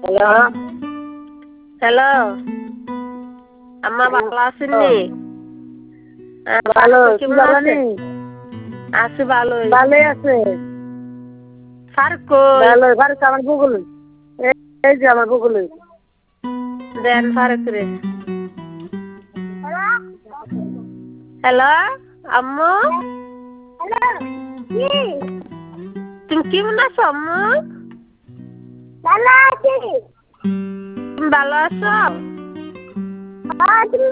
Hello hello আম্মা ভালো আছেননি? ভালো ফারুক তুই কেমন ভালো আছে? নেই? আছি ভালোই। ভালোই আছে। ফারুক কই? ভালো ফারুক আমার বগুলে। এই যে আমার বগুলে। দেন ফারুক রে। হ্যালো আম্মু তুমি কেমন আছো আম্মু? ভালো আছি। তুমি ভালো আছো?